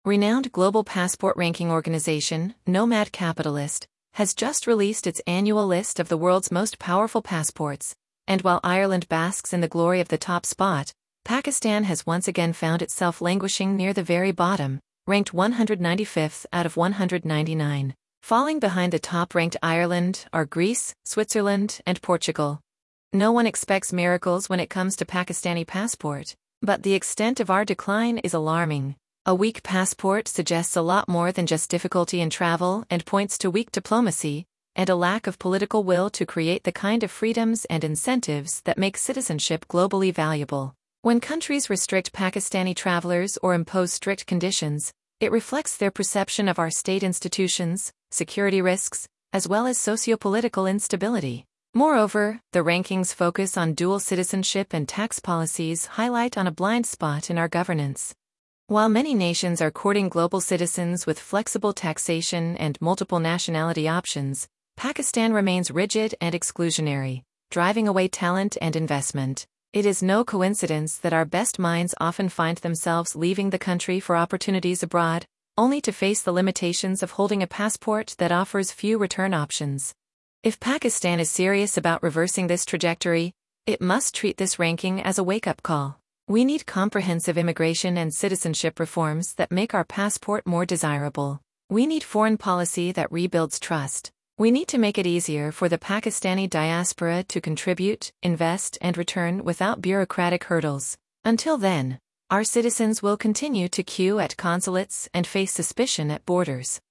Renowned global passport ranking organization, Nomad Capitalist, has just released its annual list of the world's most powerful passports, and while Ireland basks in the glory of the top spot, Pakistan has once again found itself languishing near the very bottom, ranked 195th out of 199. Falling behind the top-ranked Ireland are Greece, Switzerland, and Portugal. No one expects miracles when it comes to Pakistani passport, but the extent of our decline is alarming. A weak passport suggests a lot more than just difficulty in travel and points to weak diplomacy and a lack of political will to create the kind of freedoms and incentives that make citizenship globally valuable. When countries restrict Pakistani travelers or impose strict conditions, it reflects their perception of our state institutions, security risks, as well as socio-political instability. Moreover, the rankings focus on dual citizenship and tax policies highlight on a blind spot in our governance. While many nations are courting global citizens with flexible taxation and multiple nationality options, Pakistan remains rigid and exclusionary, driving away talent and investment. It is no coincidence that our best minds often find themselves leaving the country for opportunities abroad, only to face the limitations of holding a passport that offers few return options. If Pakistan is serious about reversing this trajectory, it must treat this ranking as a wake-up call. We need comprehensive immigration and citizenship reforms that make our passport more desirable. We need foreign policy that rebuilds trust. We need to make it easier for the Pakistani diaspora to contribute, invest, and return without bureaucratic hurdles. Until then, our citizens will continue to queue at consulates and face suspicion at borders.